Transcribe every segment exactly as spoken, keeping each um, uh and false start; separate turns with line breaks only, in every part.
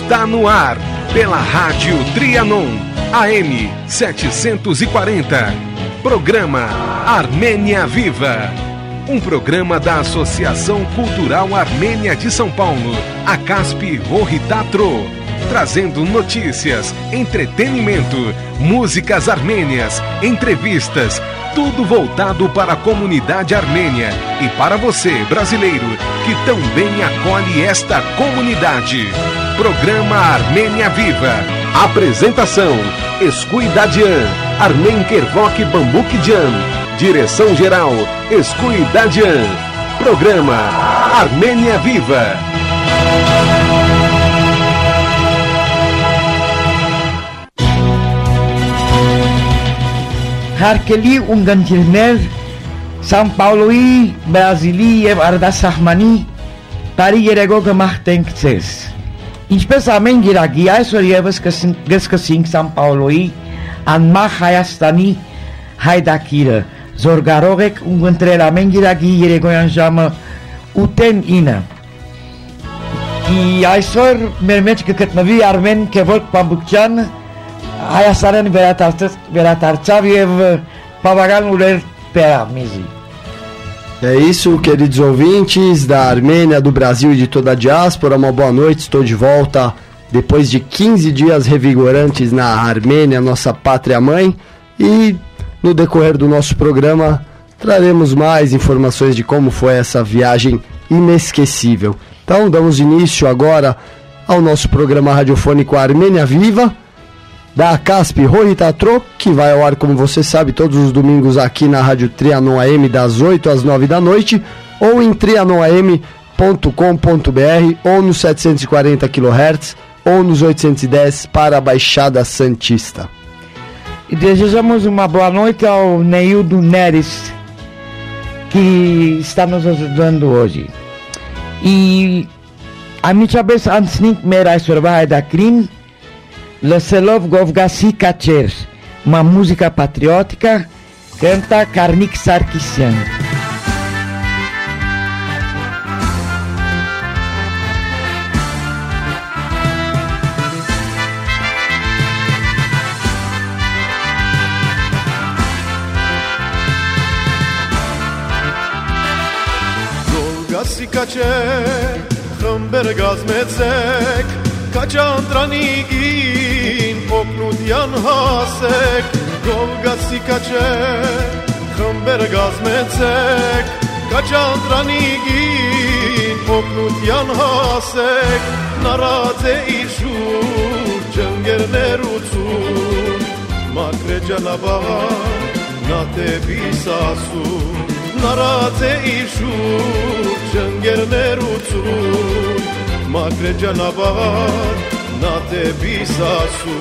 está no ar pela Rádio Trianon, A M setecentos e quarenta. Programa Armênia Viva. Um programa da Associação Cultural Armênia de São Paulo, a Caspi Rohitatro, trazendo notícias, entretenimento, músicas armênias, entrevistas, tudo voltado para a comunidade armênia e para você, brasileiro, que também acolhe esta comunidade. Programa Armênia Viva. Apresentação: Escuidadian, Armen Kervok Bambukidjan. Direção-geral: Escuidadian. Programa Armênia Viva.
Harkeli ungantirner São Paulo-ի Բրազիլի եւ Արդասահմանի տարի երեգո գմախտենք ցես։ Ինչպես ամեն գիրագի այսօր եւս կսկսենք Սան Պաուլոյի անմահ Հայաստանի հայդակիրը զորգարող եք ունգընտրել ամեն գիրագի երեգոյան ժամը ութն ինը։ Ի այսօր մեր մեջ կգտնվի Արմեն Քևոք Բամբուկյան Հայաստանն վերադարձավ եւ բավական ուներ peramizi.
É isso, queridos ouvintes da Armênia, do Brasil e de toda a diáspora, uma boa noite. Estou de volta depois de quinze dias revigorantes na Armênia, nossa pátria mãe, e no decorrer do nosso programa traremos mais informações de como foi essa viagem inesquecível. Então damos início agora ao nosso programa radiofônico Armênia Viva, da Caspi Rohitatro, que vai ao ar, como você sabe, todos os domingos aqui na Rádio Trianon A M, das oito às nove da noite, ou em trianon a m ponto com ponto b r, ou nos setecentos e quarenta quilohertz, ou nos oitocentos e dez para a Baixada Santista.
E desejamos uma boa noite ao Neildo Neres, que está nos ajudando hoje. E a minha cabeça antes de me reservar da crime, Lăselov Govgasi Kacher, uma música patriótica, canta Karnik Sarkisyan.
Govgasi Kacher, Khamber Gazmetsek, Kachandranigin օգնության հասեք, Գովգասի կաչեր, խմբեր գազմեցեք, Կաչանդրանիգին օգնության հասեք, նարած է իր շուրջ ընկերներություն, մաքրե ճանապարհ նա տևիս ասում, նարած է իր շուրջ ընկերներություն, մաքրե ճանապարհ na te bisasu.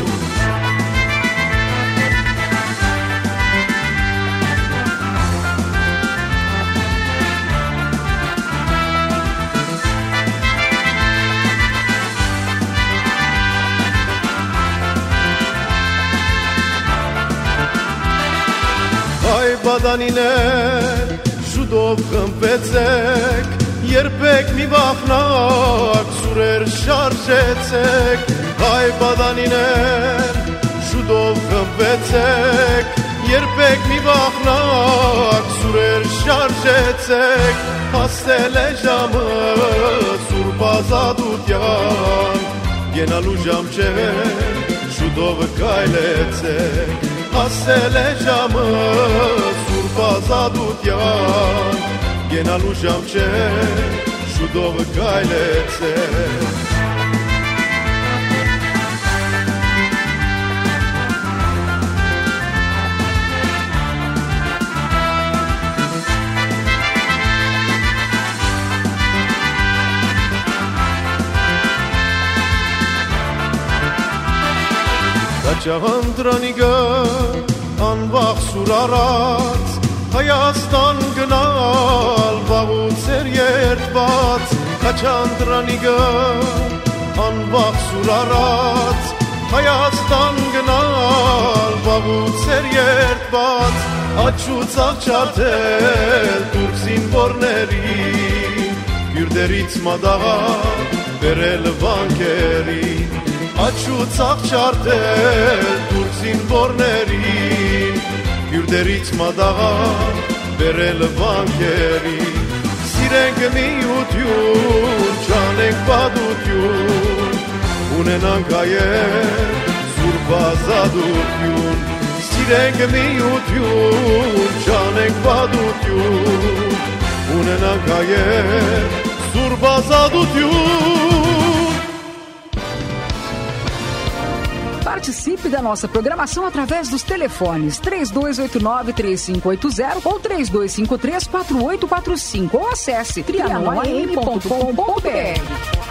Ay badaniner şudov khmpetsek Երբեք մի վախնակ սուրեր շարժեցեք, հայ բադանիներ, շուտով խմբեցեք, երբեք մի վախնակ սուրեր շարժեցեք, հասել է ժամը սուրբ ազատության, գենալու ժամ չէ, շուտով քայլեցեք, հասել է ժամը սուրբ ազատության, Գենալու ժամ չէ, շուտով քայլեցեք Կաչանդրանիգը անվախ սուր առած Հայաստան գնալ վաղուց էր երդված Կաչանդրանիգը անվախ սուր առած Հայաստան գնալ վաղուց էր երդված Աչուց աղջատել տուրք զինվորների Գյուրդերից մադաղ բերել վանքերին աչուծախ չարտել դուրս զինվորներին հյուրդերից մադաղա բերել վանքերին սիրենք միություն չանենք պատություն ունենանք հայեր սուրբ ազատություն սիրենք միություն չանենք պատություն ունենանք հայեր սուրբ ազատություն.
Participe da nossa programação através dos telefones três dois oito nove, três cinco oito zero ou três dois cinco três, quatro oito quatro cinco ou acesse trianon a m ponto com ponto b r.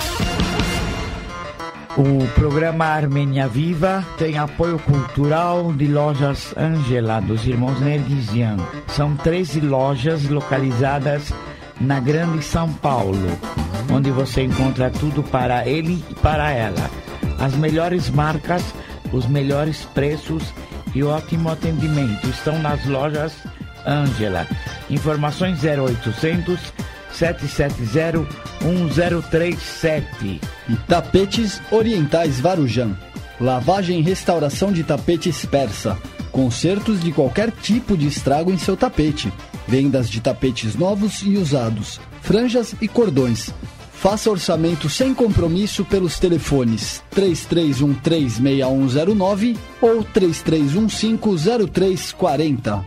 O programa Armênia Viva tem apoio cultural de Lojas Ângela, dos irmãos Nergisian. São treze lojas localizadas na Grande São Paulo, onde você encontra tudo para ele e para ela. As melhores marcas, os melhores preços e ótimo atendimento estão nas lojas Ângela. Informações zero oitocentos, sete sete zero, um zero três sete.
E Tapetes Orientais Varujão. Lavagem e restauração de tapetes persa. Consertos de qualquer tipo de estrago em seu tapete. Vendas de tapetes novos e usados. Franjas e cordões. Faça orçamento sem compromisso pelos telefones três três um três, seis um zero nove ou três três um cinco, zero três quatro zero.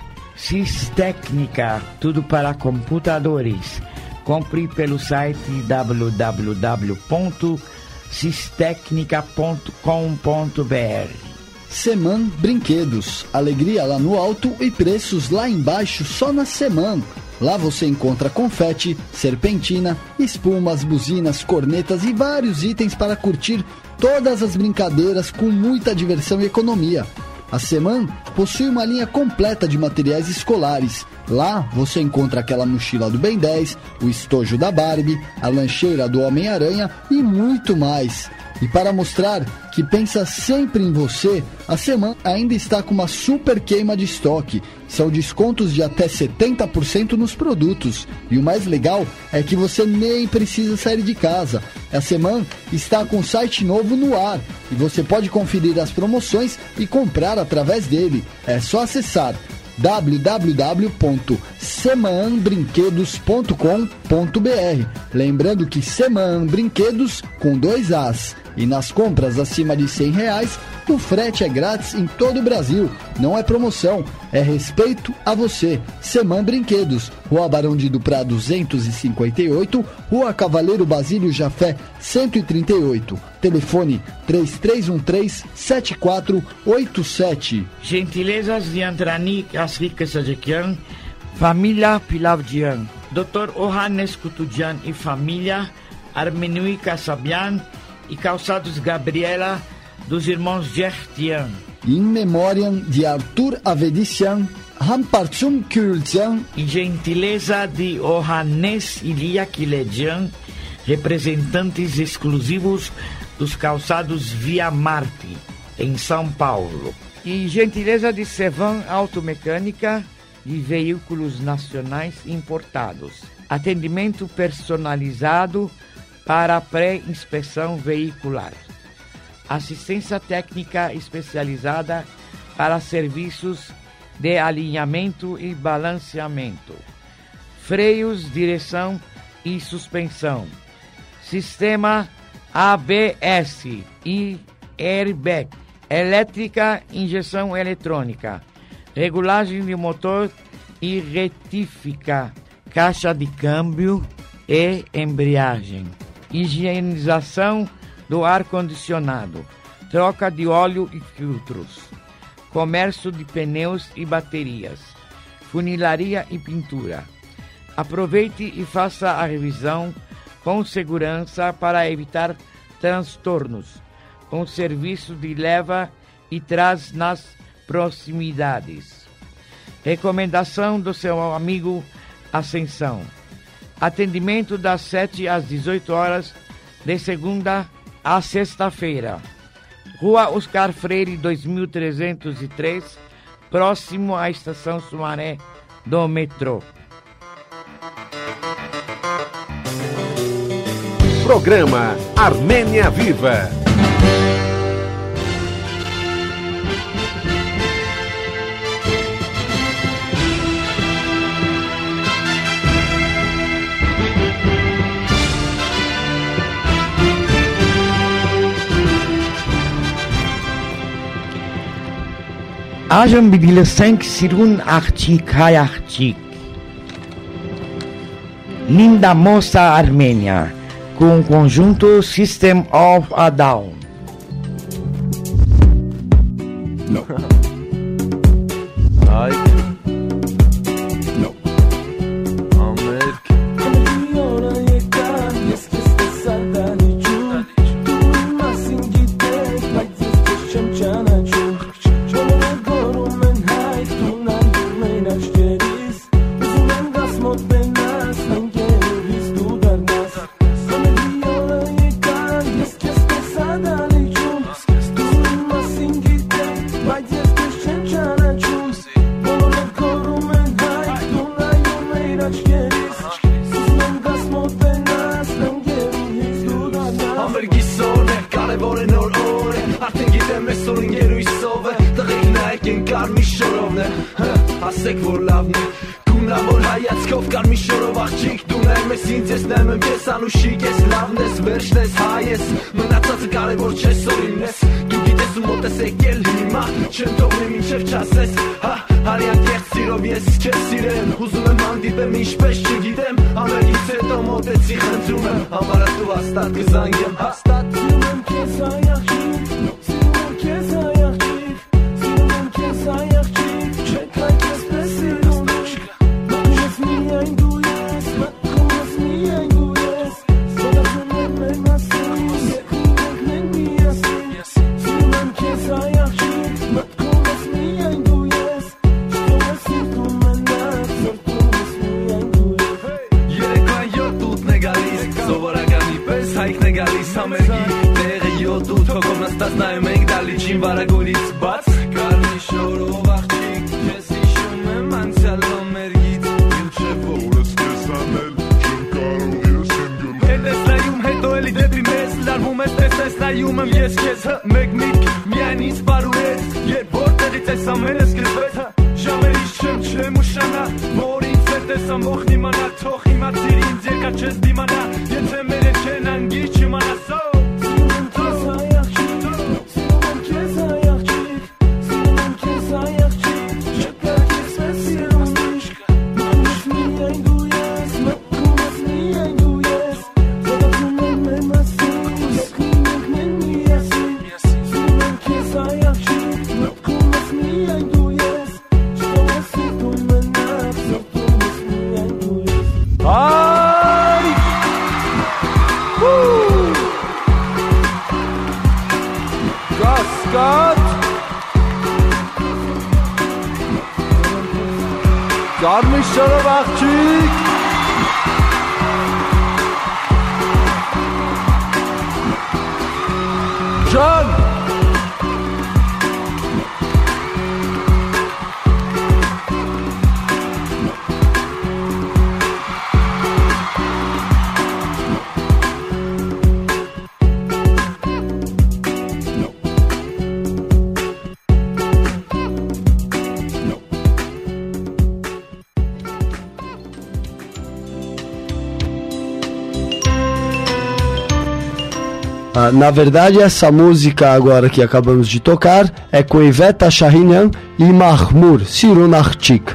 Cistécnica, tudo para computadores. Compre pelo site w w w ponto cistécnica ponto com ponto b r.
Seman Brinquedos, alegria lá no alto e preços lá embaixo só na Seman. Lá você encontra confete, serpentina, espumas, buzinas, cornetas e vários itens para curtir todas as brincadeiras com muita diversão e economia. A Seman possui uma linha completa de materiais escolares. Lá você encontra aquela mochila do Ben dez, o estojo da Barbie, a lancheira do Homem-Aranha e muito mais. E para mostrar que pensa sempre em você, a Seman ainda está com uma super queima de estoque. São descontos de até setenta por cento nos produtos. E o mais legal é que você nem precisa sair de casa. A Seman está com um site novo no ar e você pode conferir as promoções e comprar através dele. É só acessar w w w ponto seman brinquedos ponto com ponto b r. Lembrando que Seman Brinquedos com dois As. E nas compras acima de cem reais, o frete é grátis em todo o Brasil. Não é promoção, é respeito a você. Seman Brinquedos, Rua Barão de Duprá duzentos e cinquenta e oito, Rua Cavaleiro Basílio Jafé cento e trinta e oito. Telefone três três um três, sete quatro oito sete.
Gentilezas de Andrani Asrika Sajekian, família Pilavdian, doutor Ohanes Kutudian e família, Armenui Kassabian e Calçados Gabriela dos irmãos Gertian.
In memoriam de Arthur Avedician, Rampartsum Kultian
e gentileza de Ohanes Ilia Kiledian, representantes exclusivos dos calçados Via Marte, em São Paulo. E gentileza de Sevan Automecânica de veículos nacionais importados. Atendimento personalizado para pré-inspeção veicular. Assistência técnica especializada para serviços de alinhamento e balanceamento. Freios, direção e suspensão. Sistema A B S e airbag. Elétrica, injeção eletrônica. Regulagem de motor e retífica. Caixa de câmbio e embreagem. Higienização do ar-condicionado, troca de óleo e filtros, comércio de pneus e baterias, funilaria e pintura. Aproveite e faça a revisão com segurança para evitar transtornos, com serviço de leva e trás nas proximidades. Recomendação do seu amigo Ascensão. Atendimento das sete às dezoito horas, de segunda a sexta-feira. Rua Oscar Freire, dois mil trezentos e três, próximo à Estação Sumaré do metrô.
Programa Armênia Viva.
Ajam bidile cinq sirun artic hai artic. Linda Moça Armênia, com o conjunto System of a Down.
No. Ai. No. Amerika.
Ասեք որ լավն է Գունա որ հայացքով կար մի շորով աղջիկ Դու նայում ես ինձ ես նայում եմ ես անուշիկ ես լավն ես վերջն ես հայ ես Մնացածը կարևոր չէ սորին ես Դու գիտես ու մոտ ես եկել հիմա Չեմ թողնի մինչև չասես Հա հարյան կեղծ սիրով ես չես սիրեմ Ուզում եմ հանդիպեմ ինչպես չգիտեմ Ամենից հետո մոտեցի խնդրում եմ Համարած դու հաստատ կզանգեմ Հաստատ սիրում եմ քեզ հայ աղջիկ Սիրում եմ քեզ հայ աղջիկ Սիրում եմ քեզ հայ աղջիկ Նստած նայում ենք դալիճին վարագորից բաց Կարմի շորով աղջիկ Ես հիշում եմ անցյալ ամերգից Մինչև որս կես անել Չեմ կարող ես եմ գում Հետ ես նայում հետո էլի դեպի մեզ Լարվում ես տես ես նայում եմ ես քեզ Մեկ միտք միայն ինձ պարուրեց Երբ որտեղից ես ամենը սկսվեց Ժամերից չեմ չեմ ուշանա Որ ինձ հետ ես ամբոխն իմանա Թող հիմա ծիր ինձ երկա չես դիմանա Եթե մերը չեն անգի չիմանա Սո Կարմի շորով աղջիկ Ջան
Na verdade, essa música agora que acabamos de tocar é com Iveta Shahinian e Mahmour Sirunarchik.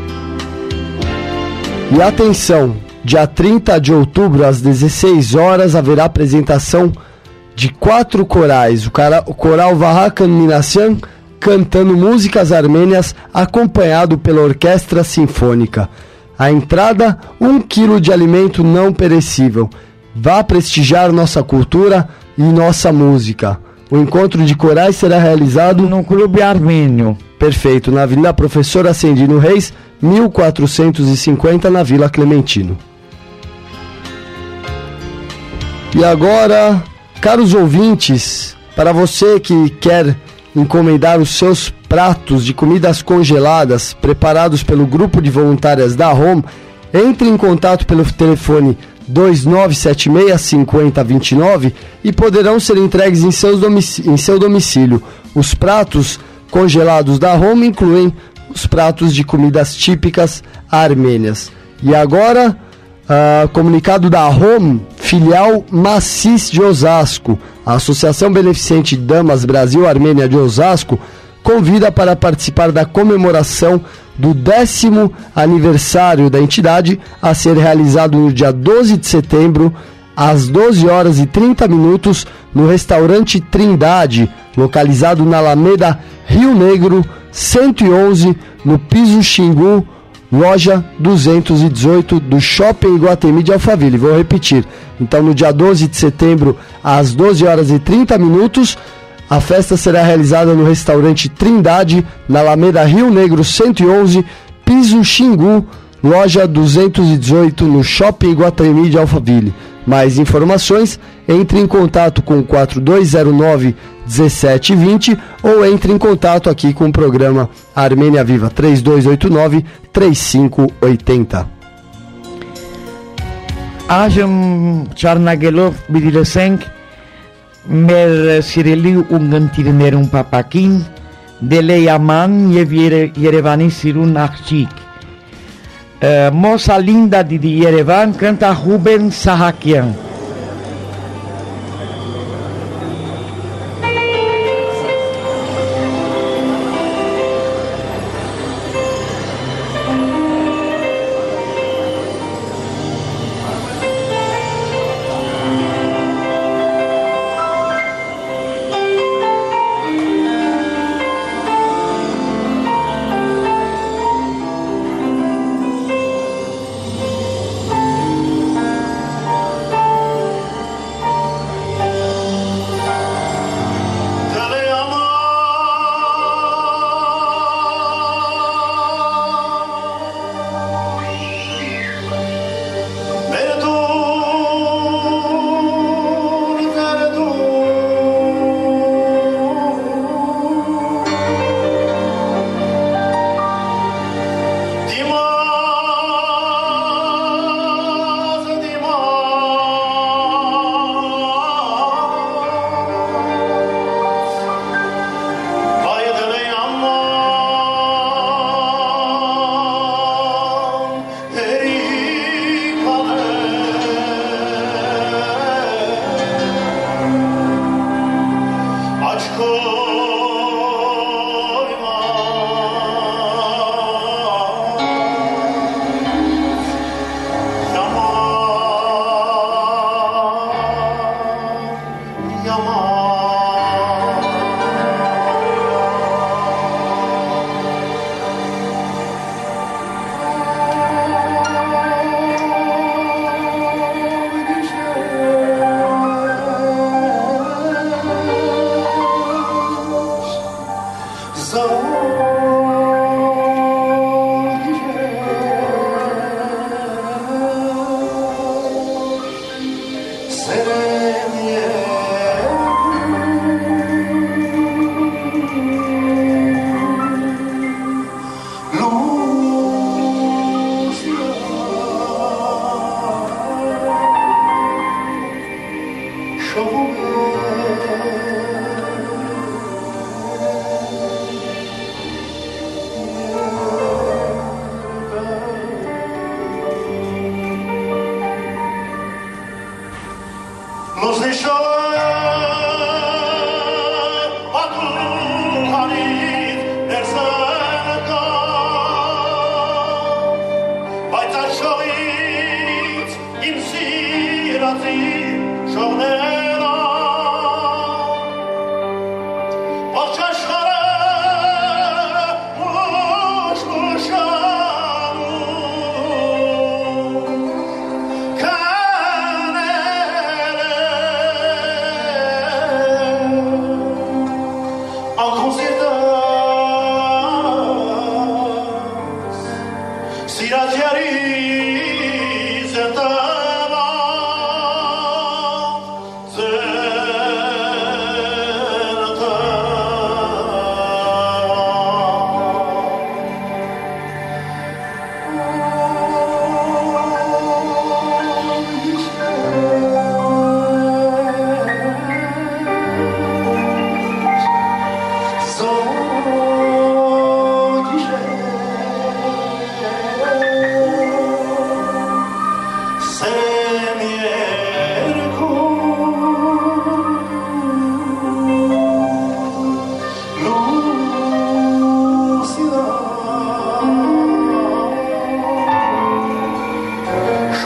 E atenção, dia trinta de outubro, às dezesseis horas, haverá apresentação de quatro corais. O, cara, o coral Vahakan Minasyan cantando músicas armênias acompanhado pela orquestra sinfônica. A entrada, um quilo de alimento não perecível. Vá prestigiar nossa cultura e nossa música. O encontro de corais será realizado
no Clube Armênio.
Perfeito, na Avenida Professor Ascendino Reis, mil quatrocentos e cinquenta, na Vila Clementino. E agora, caros ouvintes, para você que quer encomendar os seus pratos de comidas congeladas preparados pelo grupo de voluntárias da Home, entre em contato pelo telefone dois nove sete seis, cinco zero dois nove e poderão ser entregues em, seus domic- em seu domicílio. Os pratos congelados da Home incluem os pratos de comidas típicas armênias. E agora, uh, comunicado da Home, filial Macis de Osasco. A Associação Beneficente Damas Brasil Armênia de Osasco convida para participar da comemoração do décimo aniversário da entidade, a ser realizado no dia doze de setembro, às doze horas e trinta minutos, no restaurante Trindade, localizado na Alameda Rio Negro, cento e onze, no piso Xingu, loja duzentos e dezoito do Shopping Iguatemi de Alphaville. Vou repetir. Então, no dia doze de setembro, às doze horas e trinta minutos, a festa será realizada no restaurante Trindade, na Alameda Rio Negro cento e onze, piso Xingu, loja duzentos e dezoito, no Shopping Iguatemi de Alphaville. Mais informações, entre em contato com quatro dois zero nove, um sete dois zero ou entre em contato aqui com o programa Armênia Viva, três dois oito nove, três cinco oito zero.
Ajëm Çarnagelov Bidileseng, մեր սիրելի ունգընտիրներ ու պապակին Դելեյաման եւ Երևանի սիրուն աղջիկ Moça linda de Yerevan canta Ruben Sahakian.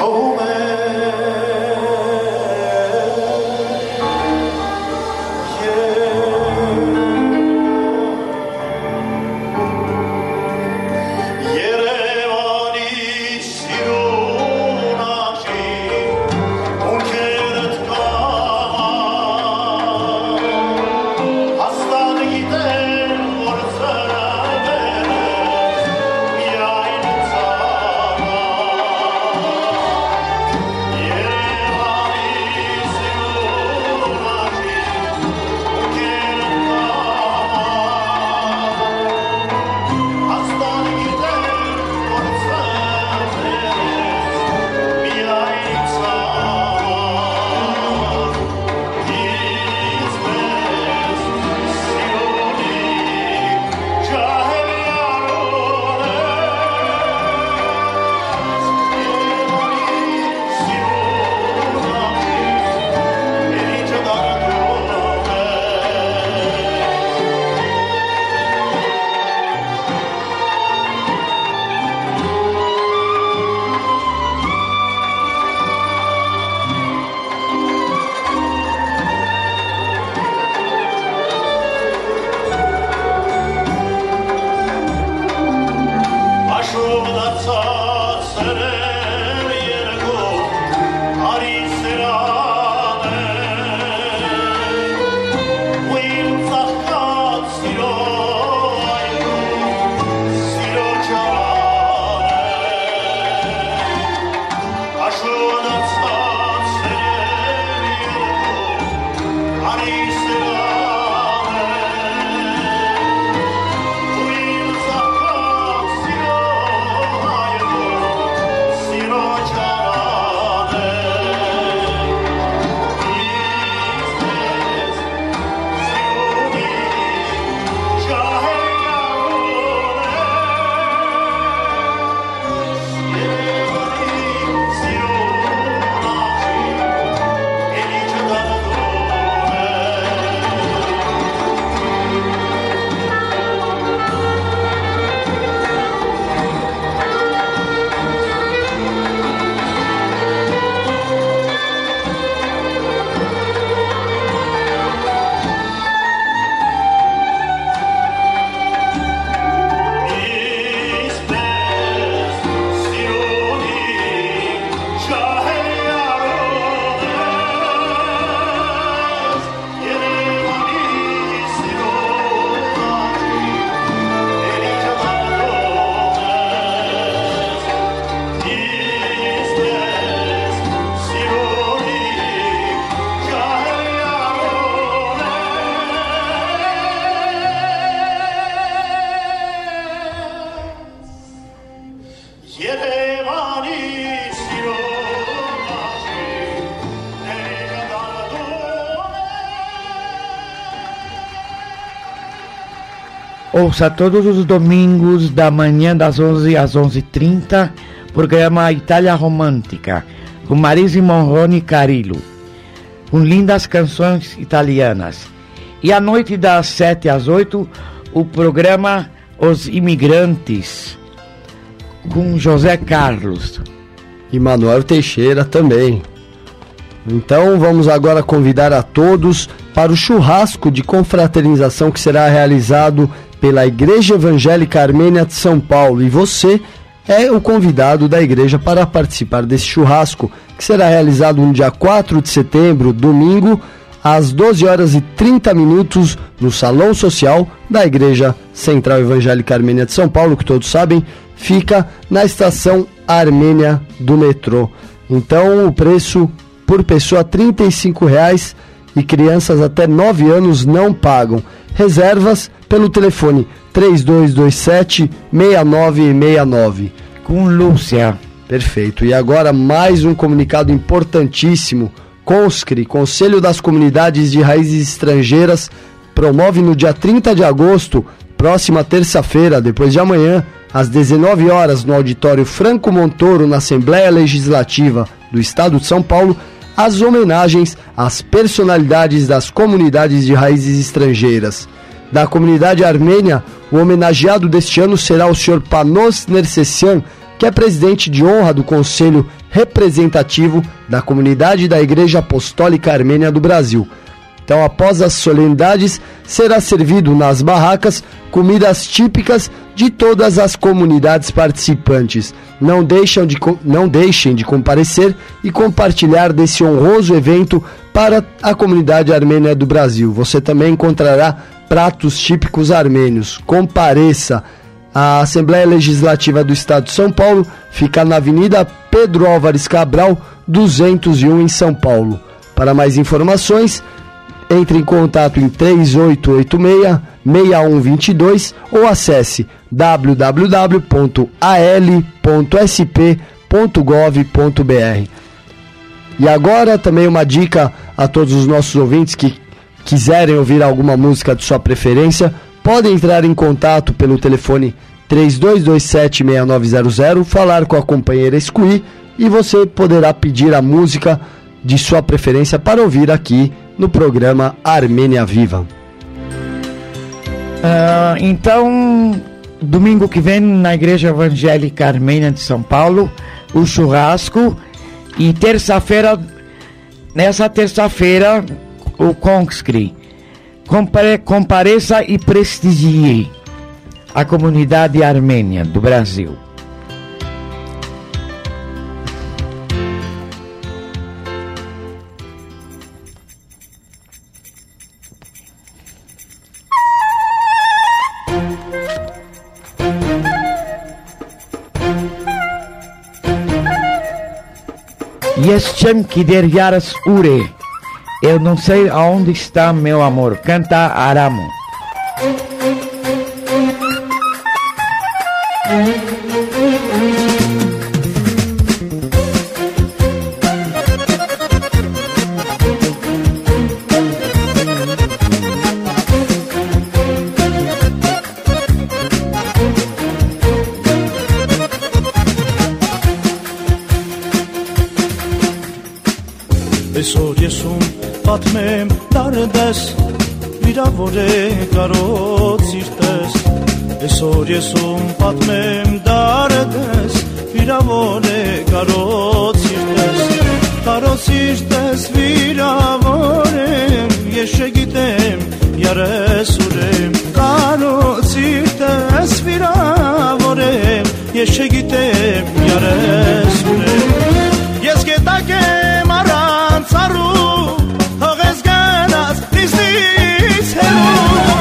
Ouça todos os domingos da manhã das onze às onze e trinta, programa Itália Romântica, com Marise Monrone Carillo, com lindas canções italianas. E à noite das sete às oito, o programa Os Imigrantes, com José Carlos.
E Manuel Teixeira também. Então vamos agora convidar a todos para o churrasco de confraternização que será realizado pela Igreja Evangélica Armênia de São Paulo. E você é o convidado da igreja para participar desse churrasco, que será realizado no dia quatro de setembro, domingo, às doze horas e trinta minutos, no Salão Social da Igreja Central Evangélica Armênia de São Paulo, que todos sabem, fica na estação Armênia do metrô. Então o preço por pessoa trinta e cinco reais, e crianças até nove anos não pagam. Reservas pelo telefone três dois dois sete, seis nove seis nove.
Com Lúcia.
Perfeito. E agora mais um comunicado importantíssimo. CONSCRE, Conselho das Comunidades de Raízes Estrangeiras, promove no dia trinta de agosto, próxima terça-feira, depois de amanhã, às dezenove horas, no auditório Franco Montoro, na Assembleia Legislativa do Estado de São Paulo, as homenagens às personalidades das comunidades de raízes estrangeiras. Da comunidade armênia, o homenageado deste ano será o senhor Panos Nersessian, que é presidente de honra do Conselho Representativo da Comunidade da Igreja Apostólica Armênia do Brasil. Então, após as solenidades, será servido nas barracas comidas típicas de todas as comunidades participantes. Não deixem de, não deixem de comparecer e compartilhar desse honroso evento para a comunidade armênia do Brasil. Você também encontrará pratos típicos armênios. Compareça! A Assembleia Legislativa do Estado de São Paulo fica na Avenida Pedro Álvares Cabral, duzentos e um, em São Paulo. Para mais informações, entre em contato em três oito oito seis, seis um dois dois ou acesse w w w ponto a l ponto s p ponto gov ponto b r. E agora também uma dica a todos os nossos ouvintes que quiserem ouvir alguma música de sua preferência, podem entrar em contato pelo telefone três dois dois sete, seis nove zero zero, falar com a companheira Escuí e você poderá pedir a música de sua preferência para ouvir aqui no programa Armênia Viva.
Uh, então, domingo que vem na Igreja Evangélica Armênia de São Paulo, o churrasco, e terça-feira, nessa terça-feira, o Conscri. Compare, compareça e prestigie a comunidade armênia do Brasil. Yeschem Kider Yaras Ure. Eu não sei aonde está meu amor. Canta Aramo.
Այսօր ես ում պատմեմ դարդես վիրավոր է կարոտ սիրտես Այսօր ես ում պատմեմ դարդես վիրավոր է կարոտ սիրտես Կարոտ սիրտես վիրավոր եմ ես չգիտեմ երես ուրեմ Կարոտ սիրտես վիրավոր եմ ես չգիտեմ երես ուրեմ Ես գետակ եմ առանց Սարու հողես գնաց դիզնից հերու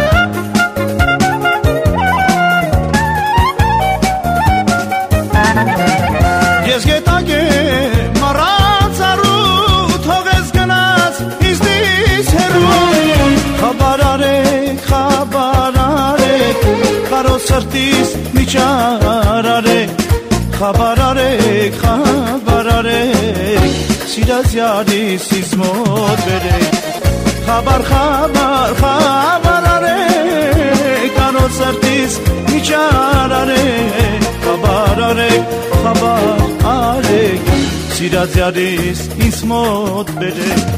Ես գետակ եմ առանց Սարու հողես գնաց դիզնից հերու Խաբար արեք, խաբար արեք Կարոտ սրտիս միջար արեք Խաբար արեք, խաբար արեք Սիրած յարիս իզ մոտ բերեք Խաբար, խաբար, խաբար արեք Կարոտ սրտիս միջար արեք Խաբար արեք, խաբար արեք Սիրած յարիս իզ մոտ բերեք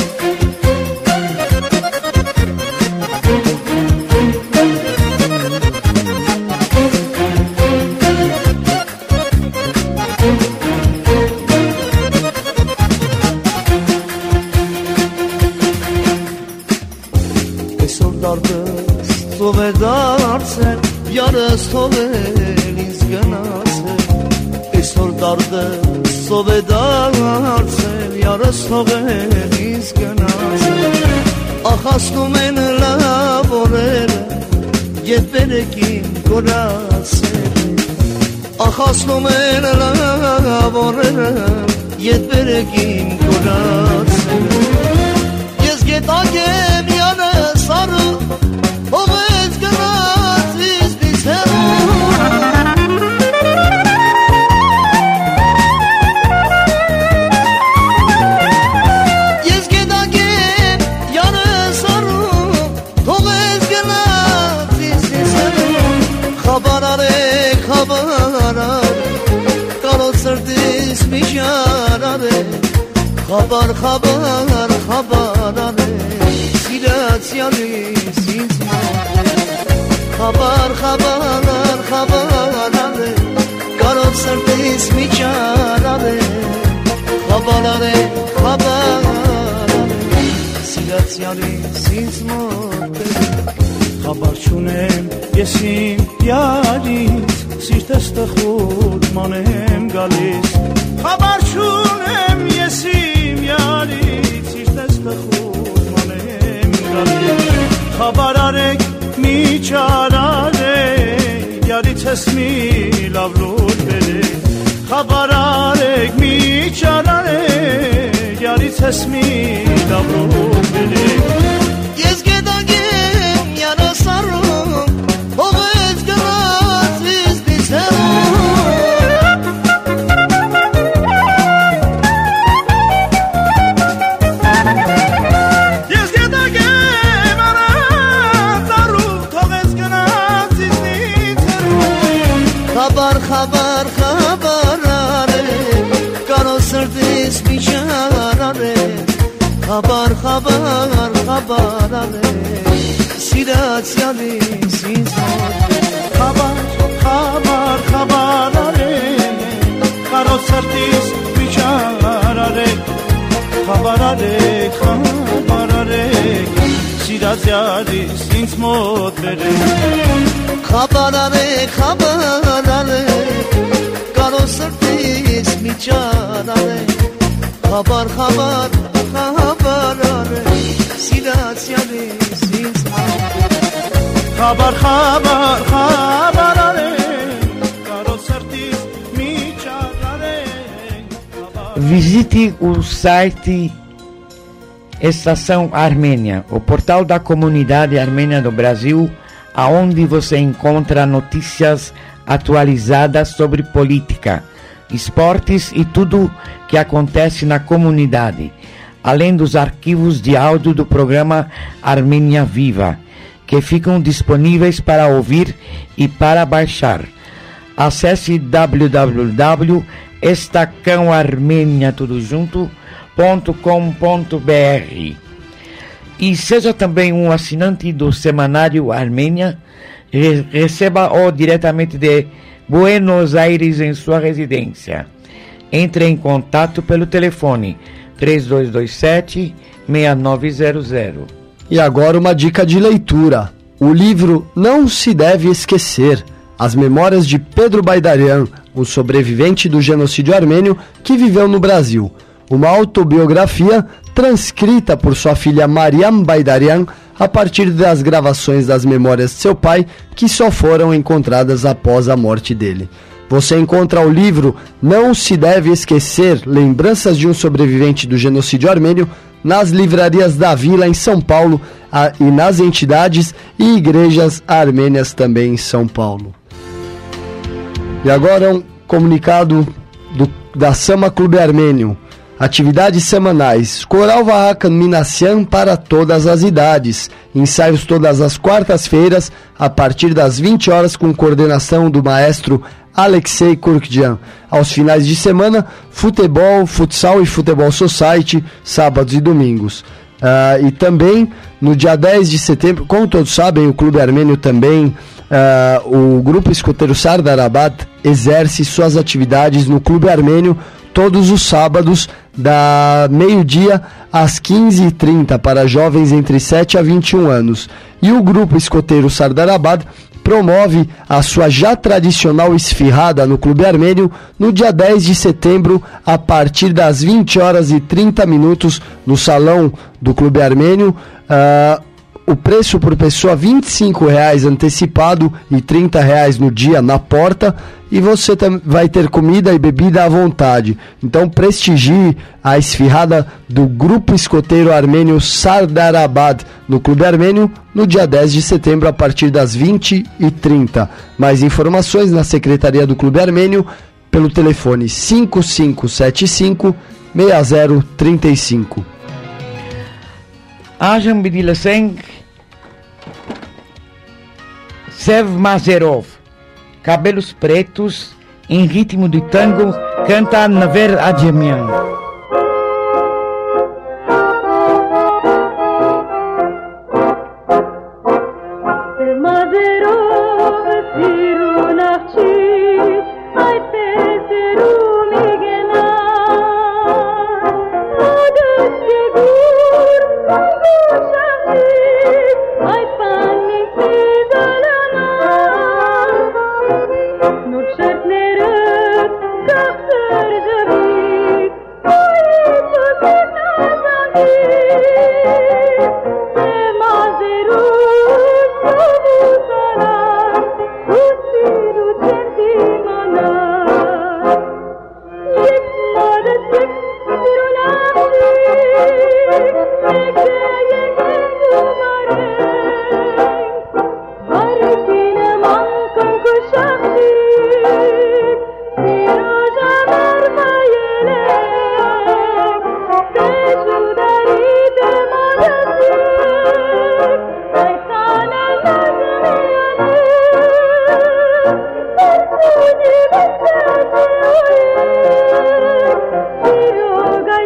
Դարձել, յարս թողել ինձ գնացել Այսօր դարձել, սով է դարձել, յարս թողել ինձ գնացել Ախաստում են լավ օրերը, ետվերեք իմ կորացել Ախաստում են լավ օրերը, ետվերեք իմ կորացել Ես գետակ եմ յարս արու Հողես գնաց իզնից հերու Ես գետակ եմ յանս արու Հողես գնաց իզնից հերու Խաբար արեք, խաբար արեք Կարոտ սրտիս միջար արեք Խաբար, խաբար, խաբար արեք Սիրած յանիս ինձ Խաբար, խաբար, խաբար արեք Կարոտ sırtız mi çarare Habarare, habarare Sigat yari siz mote
Habar çunem yesim yarit Sirteste khud manem galis Habar çunem yesim yarit Sirteste khud manem galis Habar arek mi çarare Yarit esmi lavrut bere Habar arek mi çarare Yarit esmi lavrut bere
Yezgedagim yana sarım O özgürüz biz bizerim
Yezgedagim yana sarım O özgürüz biz bizerim
Habar habar habarare Karo sırtız mi çarare Habar habar habarare Sirat yali siz
Habar habar habarare Karo sırtız biçarare Habarare habarare Sirat yali siz mod bere
Habarare habarare Karo sırtız mi çarare Habar habar habarare Silat yali siz
Habar habar habarare Karo sırtız mi çarare
Visite o site Estação Armênia, o portal da comunidade armênia do Brasil, aonde você encontra notícias atualizadas sobre política, esportes e tudo que acontece na comunidade, além dos arquivos de áudio do programa Armênia Viva, que ficam disponíveis para ouvir e para baixar. Acesse w w w ponto estacão armênia tudo junto ponto com ponto b r e seja também um assinante do Semanário Armênia. Receba-o diretamente de Buenos Aires em sua residência. Entre em contato pelo telefone três dois dois sete, seis nove zero zero.
E agora uma dica de leitura. O livro Não se deve esquecer. As memórias de Pedro Baidarian, um sobrevivente do genocídio armênio que viveu no Brasil. Uma autobiografia transcrita por sua filha Mariam Baidarian a partir das gravações das memórias de seu pai, que só foram encontradas após a morte dele. Você encontra o livro Não se deve esquecer, Lembranças de um sobrevivente do genocídio armênio, nas livrarias da Vila em São Paulo a, e nas entidades e igrejas armênias também em São Paulo. E agora um comunicado do, da Sama Clube Armênio. Atividades semanais. Coral Vahakan Minassian para todas as idades. Ensaios todas as quartas-feiras, a partir das vinte horas, com coordenação do maestro Alexei Kurkjian. Aos finais de semana, futebol, futsal e futebol society, sábados e domingos. Uh, e também, no dia dez de setembro, como todos sabem, o Clube Armênio também, uh, o Grupo Escoteiro Sardarabad exerce suas atividades no Clube Armênio todos os sábados, da meio-dia às quinze e trinta, para jovens entre sete a vinte e um anos. E o Grupo Escoteiro Sardarabad promove a sua já tradicional esfirrada no Clube Armênio no dia dez de setembro, a partir das vinte horas e trinta minutos, no salão do Clube Armênio. Uh, o preço por pessoa vinte e cinco reais antecipado e trinta reais no dia na porta, e você tam- vai ter comida e bebida à vontade. Então prestigie a esfirrada do Grupo Escoteiro Armênio Sardarabad no Clube Armênio no dia dez de setembro, a partir das vinte e trinta. Mais informações na Secretaria do Clube Armênio pelo telefone cinco cinco sete cinco, seis zero três cinco.
Ajam Bidileseng, Sev Mazerov, cabelos pretos, em ritmo de tango, canta Naver Adjemian.
Mazerov, Siru Nachit, I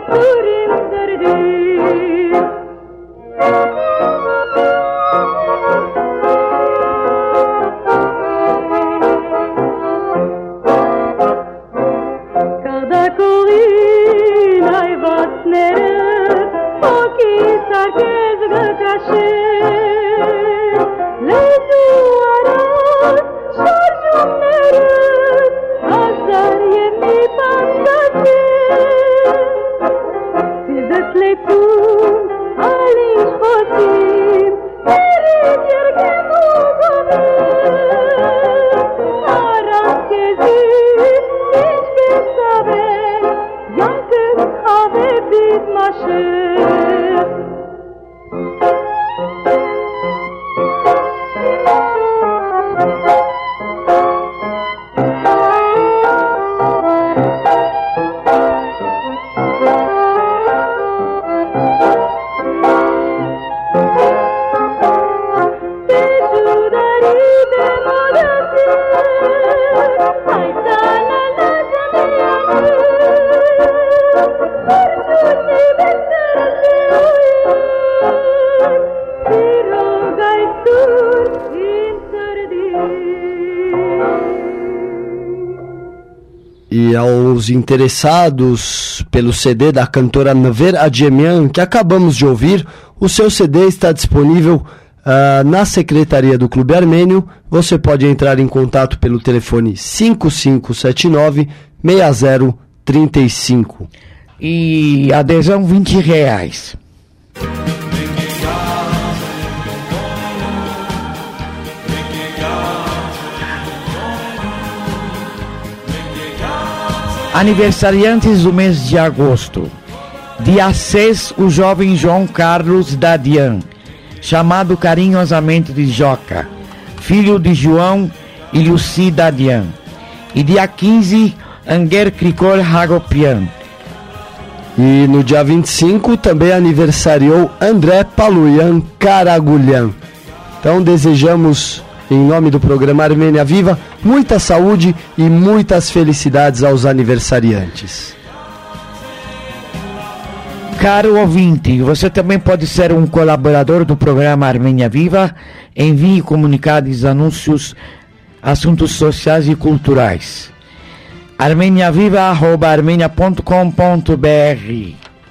E aos interessados pelo C D da cantora Nver Adjemian, que acabamos de ouvir, o seu C D está disponível uh, na Secretaria do Clube Armênio. Você pode entrar em contato pelo telefone cinco cinco sete nove, seis zero três cinco.
E adesão vinte reais. Aniversariantes do mês de agosto. Dia seis, o jovem João Carlos Dadian, chamado carinhosamente de Joca, filho de João e Lucy Dadian. E dia quinze, Anger Krikol Hagopian.
E no dia vinte e cinco também aniversariou André Paluyan Karagulhan. Então desejamos, em nome do programa Armênia Viva, muita saúde e muitas felicidades aos aniversariantes.
Caro ouvinte, você também pode ser um colaborador do programa Armênia Viva. Envie comunicados, anúncios, assuntos sociais e culturais. armênia viva arroba armênia ponto com ponto br.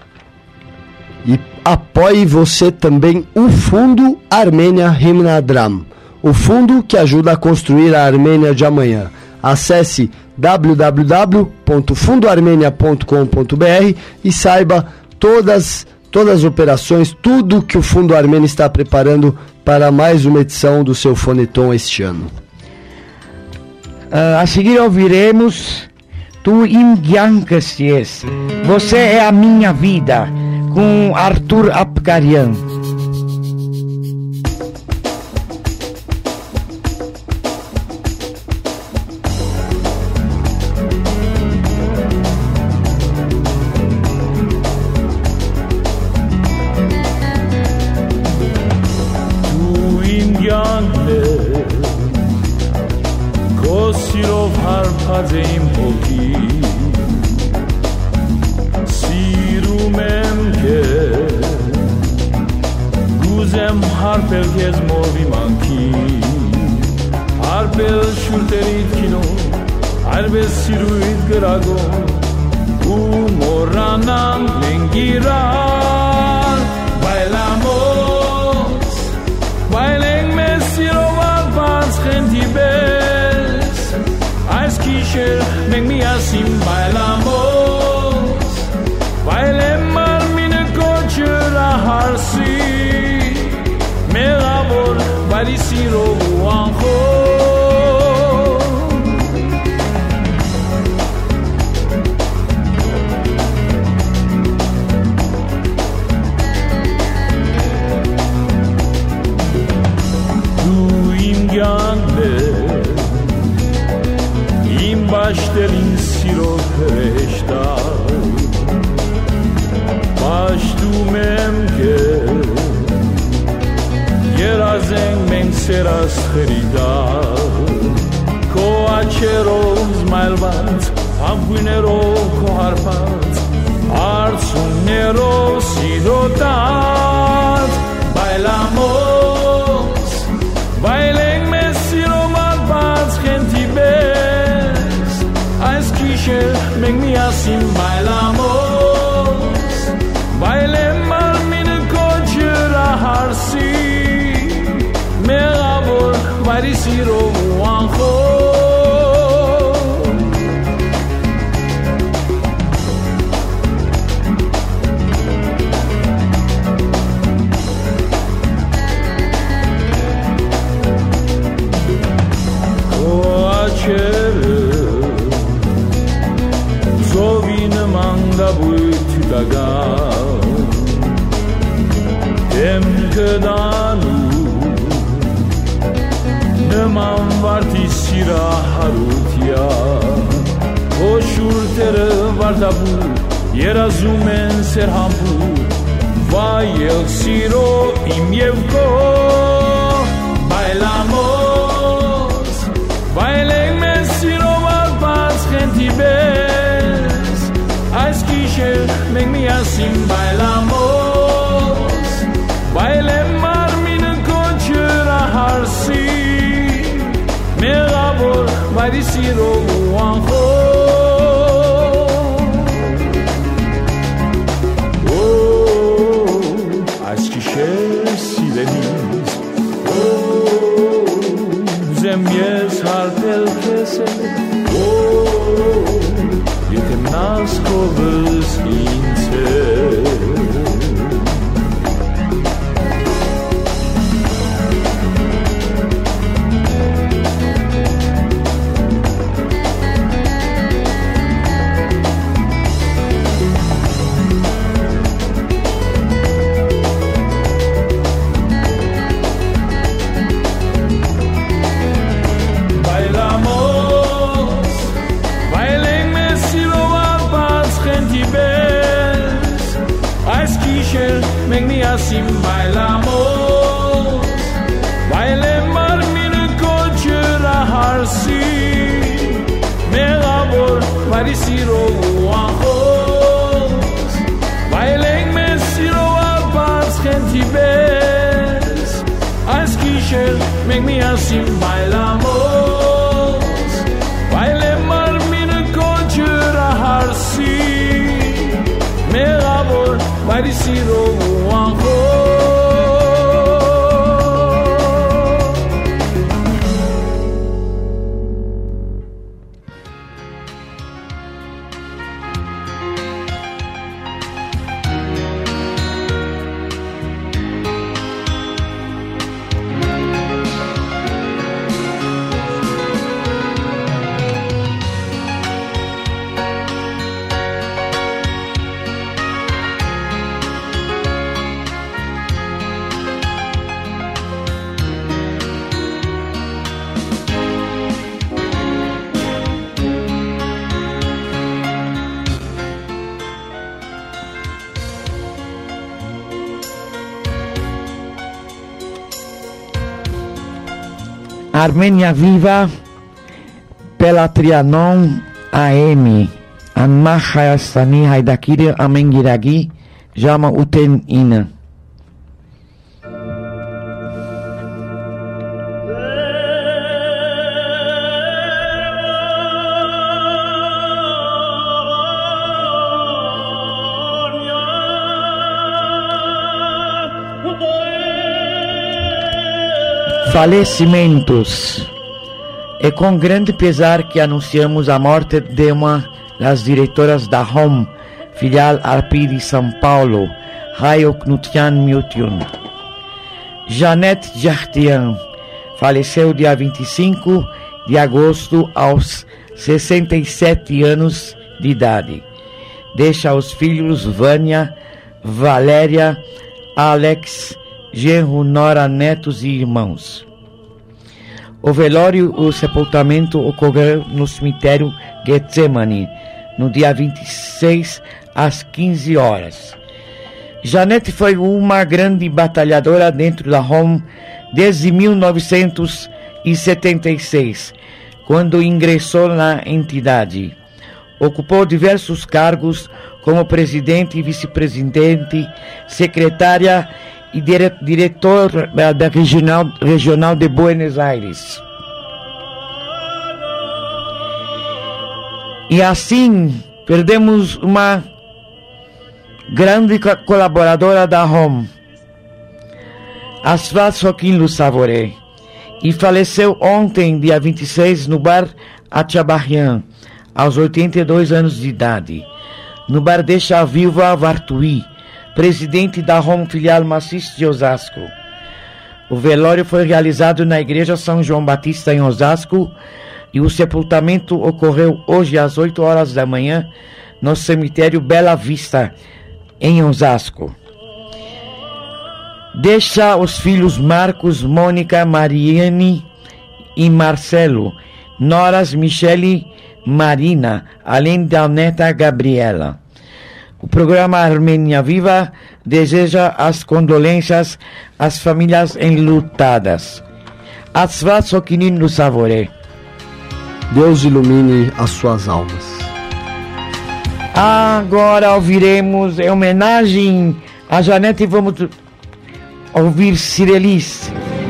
E apoie você também o Fundo Armênia Himnadram, o fundo que ajuda a construir a Armênia de amanhã. Acesse w w w ponto fundo armênia ponto com ponto br e saiba todas, todas as operações, tudo que o Fundo Armênia está preparando para mais uma edição do seu Foneton este ano.
Uh, a seguir ouviremos Tu Imgyankasties, Você é a Minha Vida, com Arthur Apkarian.
Am Vardabut dagan Dem kedanu Neman varti sira harutia Oshurtere Vardabut Yerazumen serhambu Vayel siro imyevko Bailamos Baileng me siro valpas gentibes Askishel meng mi asim bailamos Bailem marmine konchura harsi Merabor Vaidi siro uanjo Silenis Oh Zemjes hartel kese Oh Jetem naskoves ince Make me asim bailamos Baile marmine kochura harsi Merabor varisiro uanjos Baile me siro alpas gentibes Askishel make me asim bailamos Baile marmine kochura harsi Merabor varisiro
Armênia Viva pela Trianon A M Anma Hayastani Haidakiri Amengiragi Jama Uten Ina Falecimentos. É com grande pesar que anunciamos a morte de uma das diretoras da Home, filial Arpi de São Paulo, Raio Knutian Mutiun. Janete Jartian faleceu dia vinte e cinco de agosto aos sessenta e sete anos de idade. Deixa os filhos Vânia, Valéria, Alex, genro, nora, netos e irmãos. O velório e o sepultamento ocorreu no cemitério Getsemani, no dia vinte e seis, às quinze horas. Janete foi uma grande batalhadora dentro da Home desde mil novecentos e setenta e seis, quando ingressou na entidade. Ocupou diversos cargos como presidente e vice-presidente, secretária e dire- diretor da regional, regional de Buenos Aires. E assim, perdemos uma grande co- colaboradora da Home, Asfalt Soquim Lussavoré, e faleceu ontem, dia vinte e seis, no bar Achabarrian, aos oitenta e dois anos de idade. No bar deixa a viúva Vartuí, presidente da Home filial Maciço de Osasco. O velório foi realizado na Igreja São João Batista em Osasco e o sepultamento ocorreu hoje às oito horas da manhã no cemitério Bela Vista, em Osasco. Deixa os filhos Marcos, Mônica, Mariane e Marcelo, noras Michele, Marina, além da neta Gabriela. O programa Armênia Viva deseja as condolências às famílias enlutadas. Atzvat Sokinin no Savoré.
Deus ilumine as suas almas.
Agora ouviremos, em homenagem a Janete, vamos ouvir Cirelis.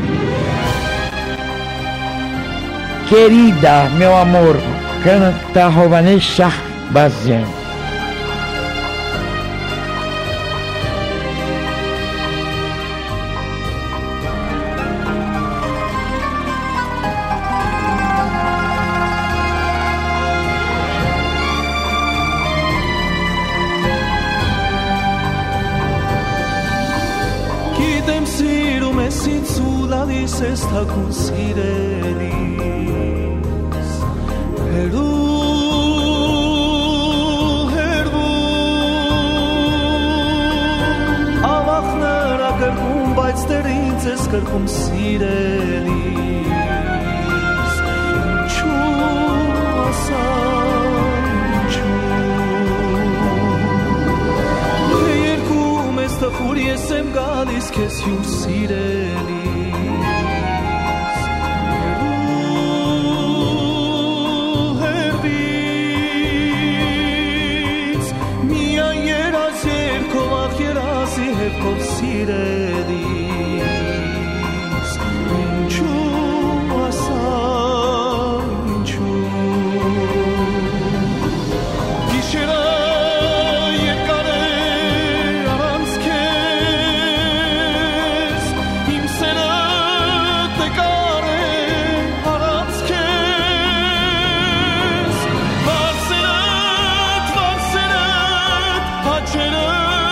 Querida, meu amor, canta Rovane Shahbazian.
Es takun sirelis Heru, heru Avaqnera kërkum Bajt sterinc es kërkum sirelis Qu asan qu Yerkum es të furjes em galis Kes ju sirelis Kol sirelis Qu asan qu Gishera yekare aranz kes Im senet tekare aranz kes Varsenet, varsenet, hacenet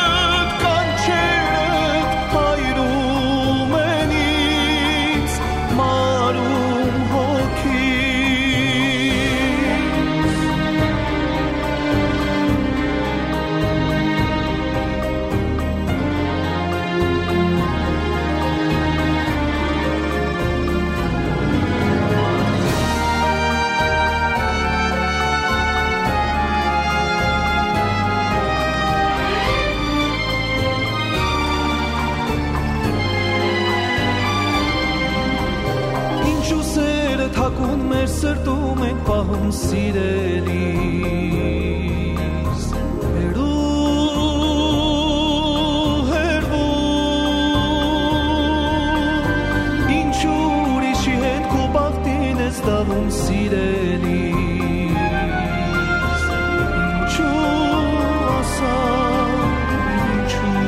Սրտում ենք պահում սիրելիս Հերու, հերու Ինչու ուրիշի հետ քո բախտին ես դավում սիրելիս Ինչու ասամ, ինչու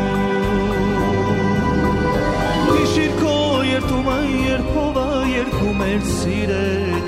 Իշիր քո երդումը երբովա երգում էր սիրելիս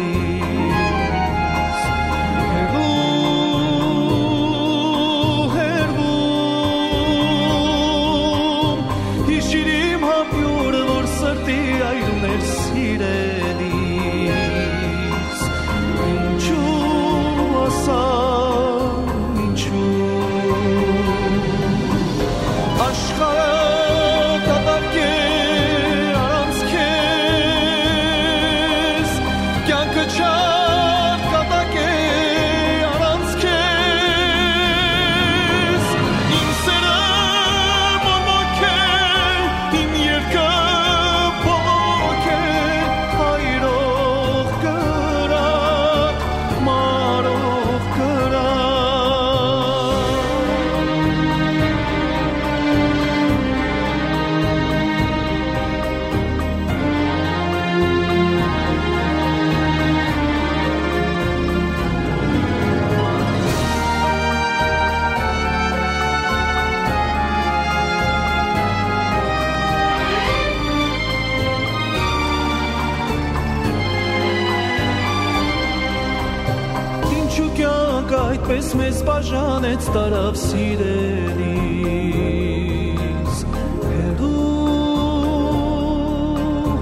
Այդպես մեզ բաժանեց տարավ սիրելիս Հերու,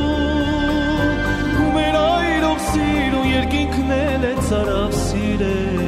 հերու Ու մեր այրով սիրու երկինքն էլ է ծարավ սիրել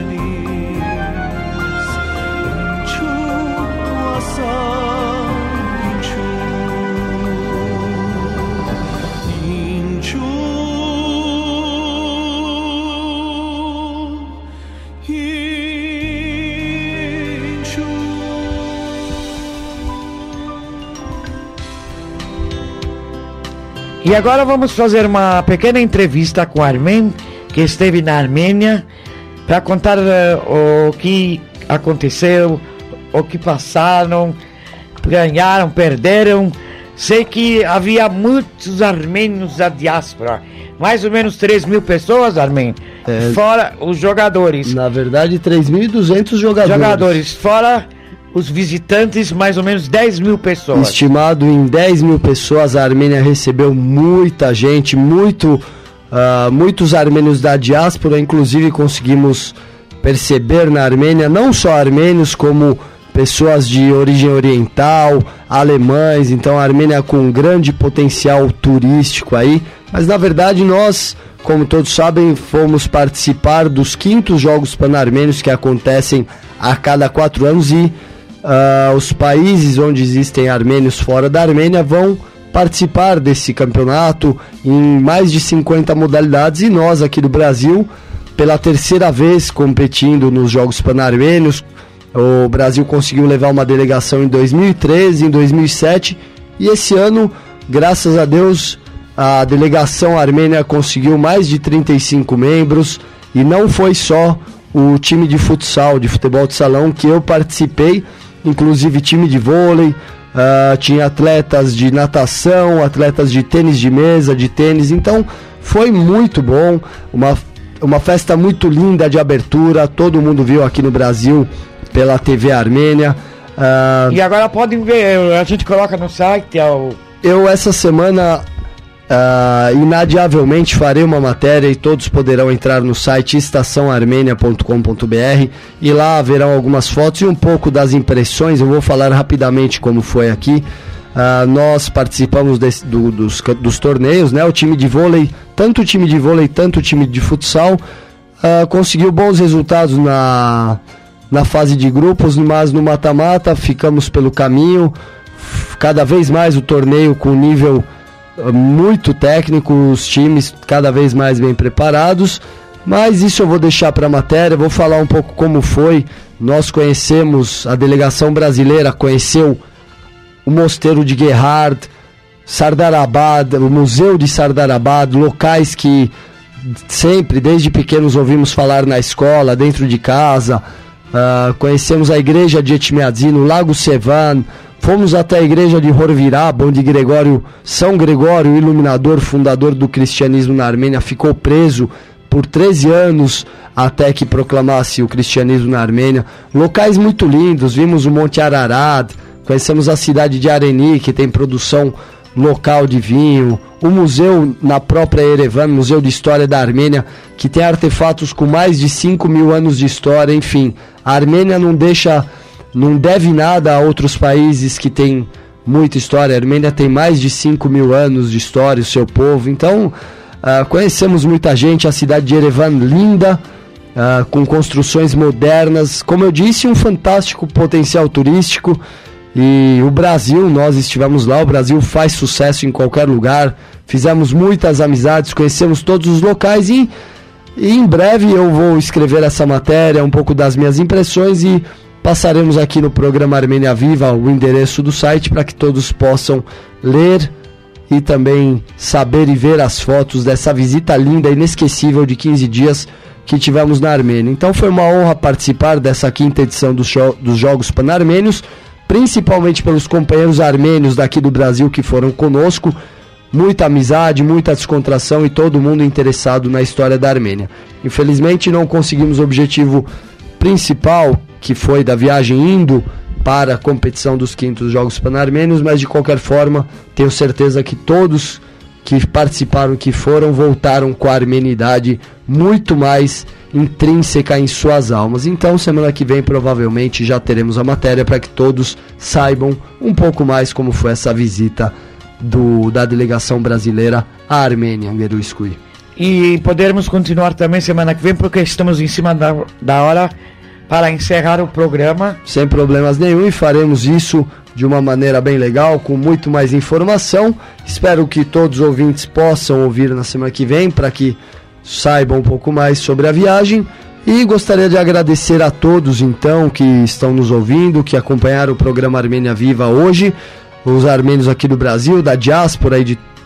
E agora vamos fazer uma pequena entrevista com o Armen, que esteve na Armênia, para contar uh, o que aconteceu, o que passaram, ganharam, perderam. Sei que havia muitos armênios da diáspora, mais ou menos três mil pessoas, Armen, é, fora os jogadores.
Na verdade, três mil e duzentos jogadores.
Jogadores, fora os visitantes, mais ou menos dez mil pessoas.
Estimado em dez mil pessoas, a Armênia recebeu muita gente, muito, uh, muitos armênios da diáspora, inclusive conseguimos perceber na Armênia, não só armênios, como pessoas de origem oriental, alemães, então a Armênia com um grande potencial turístico aí, mas na verdade nós, como todos sabem, fomos participar dos quintos Jogos Pan-Armênios que acontecem a cada quatro anos e Uh, os países onde existem armênios fora da Armênia vão participar desse campeonato em mais de cinquenta modalidades e nós aqui do Brasil, pela terceira vez competindo nos Jogos Pan-Armênios, o Brasil conseguiu levar uma delegação em dois mil e treze, em dois mil e sete e esse ano, graças a Deus, a delegação armênia conseguiu mais de trinta e cinco membros e não foi só o time de futsal, de futebol de salão que eu participei, inclusive time de vôlei, uh, tinha atletas de natação, atletas de tênis de mesa, de tênis, então foi muito bom, uma, uma festa muito linda de abertura, todo mundo viu aqui no Brasil pela T V Armênia. Uh,
e agora podem ver, a gente coloca no site. Ao...
Eu essa semana uh, inadiavelmente farei uma matéria e todos poderão entrar no site estação armênia ponto com ponto b r e lá haverão algumas fotos e um pouco das impressões. Eu vou falar rapidamente como foi aqui. Uh, nós participamos desse, do, dos, dos torneios, né? O time de vôlei, tanto o time de vôlei, tanto o time de futsal, uh, conseguiu bons resultados na, na fase de grupos, mas no mata-mata ficamos pelo caminho. Cada vez mais o torneio com nível muito técnico, os times cada vez mais bem preparados, mas isso eu vou deixar para a matéria. Vou falar um pouco como foi. Nós conhecemos, a delegação brasileira conheceu o Mosteiro de Gerhard, Sardarabad, o Museu de Sardarabad, locais que sempre, desde pequenos, ouvimos falar na escola, dentro de casa. Uh, conhecemos a igreja de Etmiadzin, o Lago Sevan, fomos até a igreja de Horvirab, onde Gregório, São Gregório, iluminador, fundador do cristianismo na Armênia, ficou preso por treze anos até que proclamasse o cristianismo na Armênia. Locais muito lindos, vimos o Monte Ararat, conhecemos a cidade de Areni, que tem produção local de vinho, o museu na própria Erevan, Museu de História da Armênia, que tem artefatos com mais de cinco mil anos de história. Enfim, a Armênia não deixa, não deve nada a outros países que têm muita história. A Armênia tem mais de cinco mil anos de história, o seu povo. Então, uh, conhecemos muita gente, a cidade de Erevan linda, uh, com construções modernas, como eu disse, um fantástico potencial turístico. E o Brasil, nós estivemos lá, o Brasil faz sucesso em qualquer lugar, fizemos muitas amizades, conhecemos todos os locais e, e em breve eu vou escrever essa matéria, um pouco das minhas impressões e passaremos aqui no programa Armênia Viva o endereço do site para que todos possam ler e também saber e ver as fotos dessa visita linda e inesquecível de quinze dias que tivemos na Armênia. Então foi uma honra participar dessa quinta edição dos, dos Jogos Pan-Armênios, principalmente pelos companheiros armênios daqui do Brasil que foram conosco. Muita amizade, muita descontração e todo mundo interessado na história da Armênia. Infelizmente não conseguimos o objetivo principal, que foi da viagem indo para a competição dos quintos Jogos Pan-Armênios, mas de qualquer forma tenho certeza que todos que participaram, que foram, voltaram com a armenidade muito mais intrínseca em suas almas. Então semana que vem provavelmente já teremos a matéria para que todos saibam um pouco mais como foi essa visita do, da delegação brasileira à Armênia, Gueruiscui.
E podermos continuar também semana que vem, porque estamos em cima da, da hora para encerrar o programa.
Sem problemas nenhum, e faremos isso de uma maneira bem legal, com muito mais informação. Espero que todos os ouvintes possam ouvir na semana que vem, para que saibam um pouco mais sobre a viagem. E gostaria de agradecer a todos então que estão nos ouvindo, que acompanharam o programa Armênia Viva hoje, os armênios aqui do Brasil, da diáspora e de,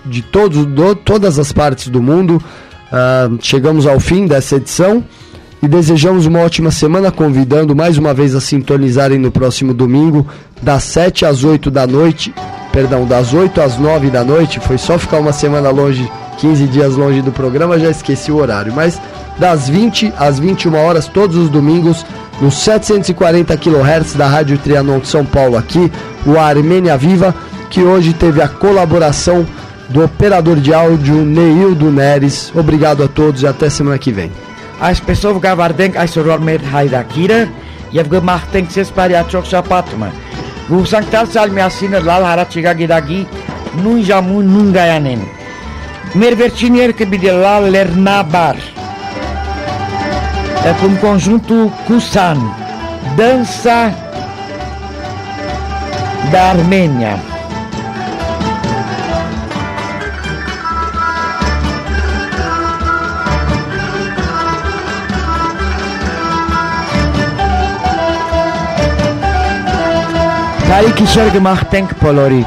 de todos, do, todas as partes do mundo. Uh, chegamos ao fim dessa edição e desejamos uma ótima semana, convidando mais uma vez a sintonizarem no próximo domingo, das sete às oito da noite, perdão, das oito às nove da noite. Foi só ficar uma semana longe, quinze dias longe do programa, já esqueci o horário, mas das vinte às vinte e uma horas, todos os domingos, nos setecentos e quarenta quilohertz da Rádio Trianon de São Paulo, aqui, o Armênia Viva, que hoje teve a colaboração do operador de áudio Neildo Neres. Obrigado a todos e até semana que vem.
As pessoas que vardem as soror haidakira, e have gemacht denk ses pariachok chapatma. O sanctal salme assina lal harachiga gidagi, nun jamu nun gayanen. Mervertinier que bidelal lernabar. É com conjunto Kusan, dança da Armênia. Daí que ser gemacht denk polorit.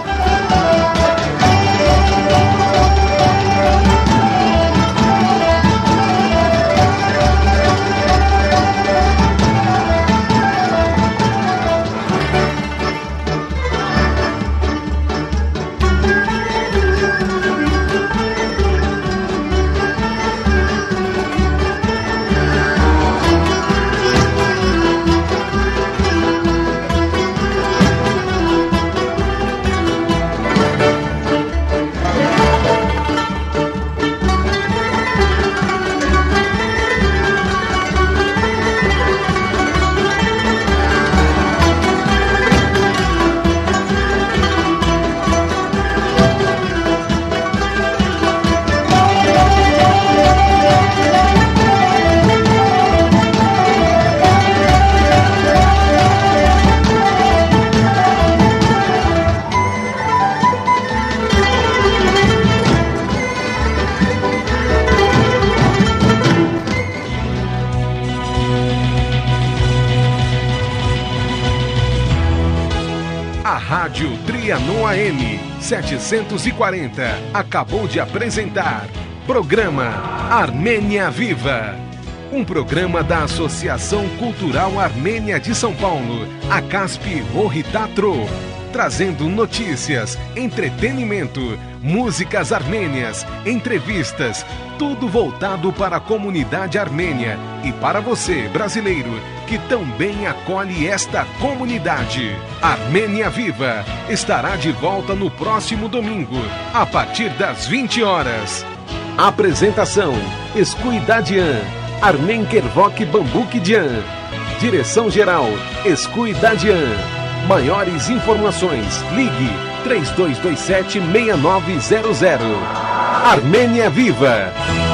Rádio Trianon A M setecentos e quarenta acabou de apresentar programa Armênia Viva, um programa da Associação Cultural Armênia de São Paulo, a CASP Rohitatro, trazendo notícias, entretenimento, músicas armênias, entrevistas, tudo voltado para a comunidade armênia e para você, brasileiro, que também acolhe esta comunidade. Armênia Viva estará de volta no próximo domingo, a partir das vinte horas. Apresentação: Escuidadian, Armen Kervok Bambukidian. Direção-geral: Escuidadian. Maiores informações, ligue três dois dois sete, seis nove zero zero. Armênia Viva!